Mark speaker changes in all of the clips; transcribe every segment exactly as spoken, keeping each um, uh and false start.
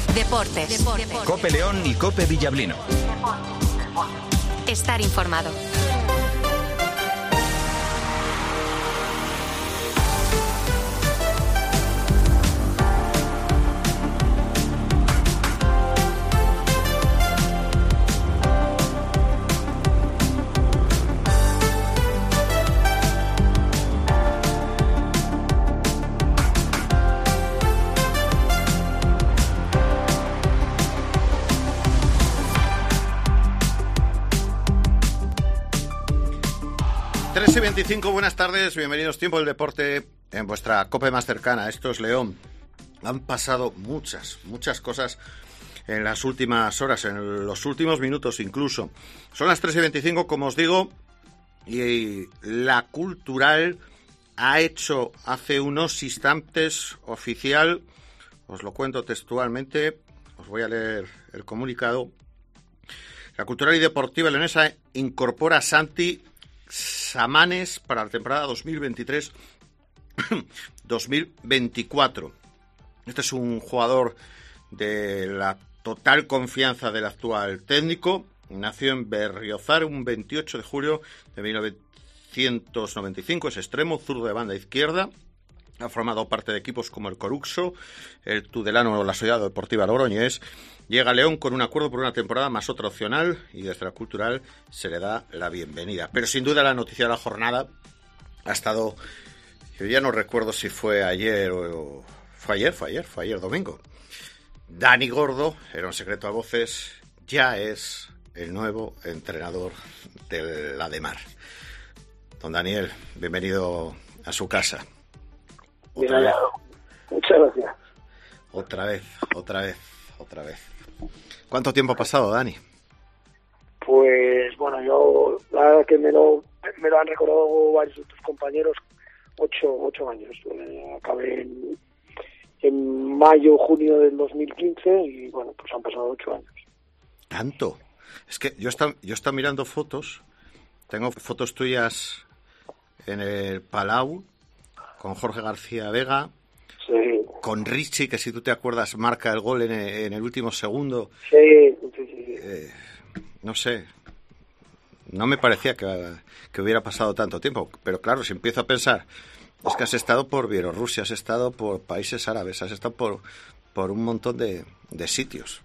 Speaker 1: Deportes. Deportes.
Speaker 2: COPE León y COPE Villablino.
Speaker 1: Estar informado.
Speaker 3: tres y veinticinco, buenas tardes, bienvenidos Tiempo del Deporte en vuestra COPE más cercana. Esto es León. Han pasado muchas, muchas cosas en las últimas horas, en los últimos minutos incluso. Son las tres y veinticinco, como os digo, y la Cultural ha hecho hace unos instantes oficial, os lo cuento textualmente, os voy a leer el comunicado. La Cultural y Deportiva Leonesa incorpora a Santi Samanes para la temporada dos mil veintitrés dos mil veinticuatro. Este es un jugador de la total confianza del actual técnico. Nació en Berriozar un veintiocho de julio de mil novecientos noventa y cinco. Es extremo, zurdo de banda izquierda. Ha formado parte de equipos como el Coruxo, el Tudelano o la Sociedad Deportiva Logroñés. Llega a León con un acuerdo por una temporada más otra opcional y desde la Cultural se le da la bienvenida. Pero sin duda la noticia de la jornada ha estado, yo ya no recuerdo si fue ayer o... Fue ayer, fue ayer, fue ayer domingo. Dani Gordo, era un secreto a voces, ya es el nuevo entrenador del Ademar. Don Daniel, bienvenido a su casa.
Speaker 4: Otra Bien, vez. Muchas gracias.
Speaker 3: Otra vez, otra vez, otra vez. ¿Cuánto tiempo ha pasado, Dani?
Speaker 4: Pues bueno, yo la verdad que me lo, me lo han recordado varios de tus compañeros, ocho, ocho años. Eh, acabé en, en mayo, junio del dos mil quince y bueno, pues han pasado ocho años.
Speaker 3: ¿Tanto? Es que yo estaba, yo estaba mirando fotos, tengo fotos tuyas en el Palau, con Jorge García Vega, sí, con Richie, que si tú te acuerdas marca el gol en el, en el último segundo.
Speaker 4: Sí, sí, sí.
Speaker 3: Eh, no sé, no me parecía que, que hubiera pasado tanto tiempo, pero claro, si empiezo a pensar, es que has estado por Bielorrusia, has estado por países árabes, has estado por, por un montón de, de sitios.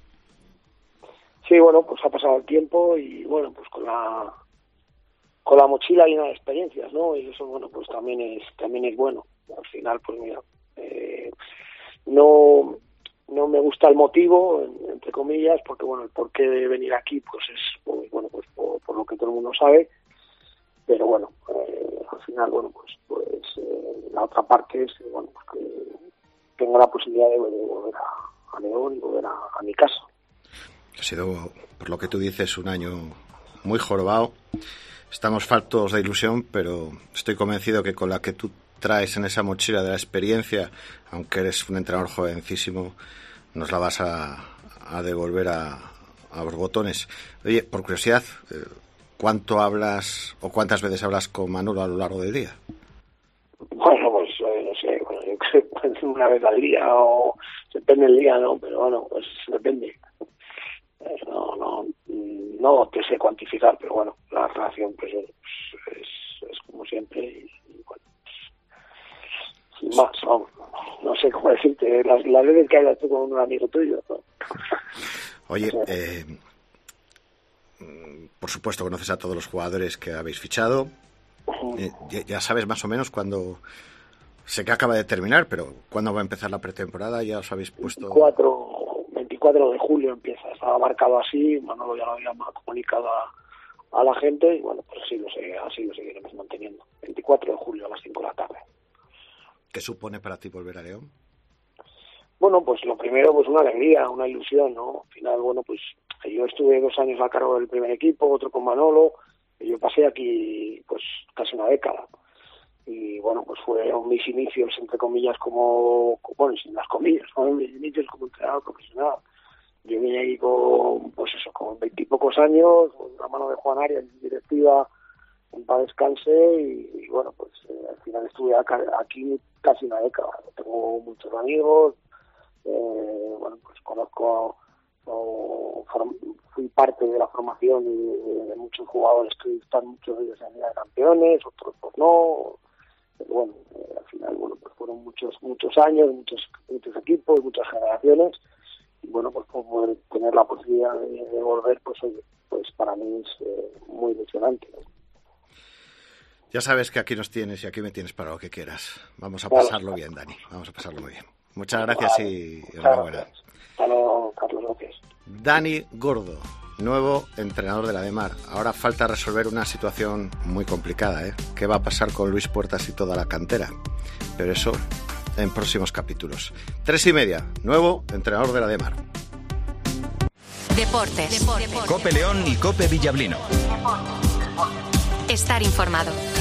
Speaker 4: Sí, bueno, pues ha pasado el tiempo y bueno, pues con la... con la mochila llena de experiencias, ¿no? Y eso, bueno, pues también es también es bueno. Al final, pues mira, eh, no no me gusta el motivo, entre comillas, porque, bueno, el porqué de venir aquí, pues es, pues, bueno, pues por, por lo que todo el mundo sabe. Pero, bueno, eh, al final, bueno, pues pues eh, la otra parte es, bueno, pues que tengo la posibilidad de, de volver a, a León y volver a, a mi casa.
Speaker 3: Ha sido, por lo que tú dices, un año muy jorobado. Estamos faltos de ilusión, pero estoy convencido que con la que tú traes en esa mochila de la experiencia, aunque eres un entrenador jovencísimo, nos la vas a, a devolver a, a borbotones. Oye, por curiosidad, ¿cuánto hablas o cuántas veces hablas con Manolo a lo largo del día?
Speaker 4: Bueno, pues eh, no sé, bueno, yo creo que una vez al día o depende del día, ¿no? Pero bueno, pues depende. No, no, no te sé cuantificar, pero bueno, la relación pues es, es, es como siempre y, y bueno, pues, sin más, no, no sé cómo decirte, las, las veces que hablas tú con un amigo tuyo, ¿no?
Speaker 3: Oye, eh, por supuesto conoces a todos los jugadores que habéis fichado, eh, ya, ya sabes más o menos cuándo, sé que acaba de terminar, pero ¿cuándo va a empezar la pretemporada? Ya os habéis puesto...
Speaker 4: veinticuatro de julio empieza, estaba marcado así, Manolo ya lo había comunicado a, a la gente y bueno, pues así lo, sé, así lo seguiremos manteniendo. veinticuatro de julio a las cinco de la tarde.
Speaker 3: ¿Qué supone para ti volver a León?
Speaker 4: Bueno, pues lo primero, pues una alegría, una ilusión, ¿no? Al final, bueno, pues yo estuve dos años a cargo del primer equipo, otro con Manolo, y yo pasé aquí pues casi una década. Y bueno, pues fueron mis inicios, entre comillas, como, bueno, sin las comillas, fueron mis inicios como entrenador profesional. Yo vine ahí con, pues eso, con veintipocos años, con la mano de Juan Arias en directiva, en paz descanse, y, y bueno, pues eh, al final estuve acá, aquí casi una década. Tengo muchos amigos, eh, bueno, pues con conozco o form, fui parte de la formación de, de muchos jugadores que están muchos de ellos en Liga de Campeones, otros pues no, pero bueno, eh, al final bueno pues fueron muchos muchos años, muchos muchos equipos, muchas generaciones, y bueno pues poder tener la posibilidad de, de volver, pues oye, pues para mí es eh, muy ilusionante, ¿no?
Speaker 3: Ya sabes que aquí nos tienes y aquí me tienes para lo que quieras. Vamos a pasarlo bien, Dani. Vamos a pasarlo muy bien. Muchas gracias y enhorabuena.
Speaker 4: Hasta luego, Carlos. Gracias.
Speaker 3: Dani Gordo, nuevo entrenador de la Demar. Ahora falta resolver una situación muy complicada, ¿eh? ¿Qué va a pasar con Luis Puertas y toda la cantera? Pero eso en próximos capítulos. Tres y media, nuevo entrenador de la Demar.
Speaker 1: Deportes. Deportes.
Speaker 2: Cope León y Cope Villablino.
Speaker 1: Estar informado.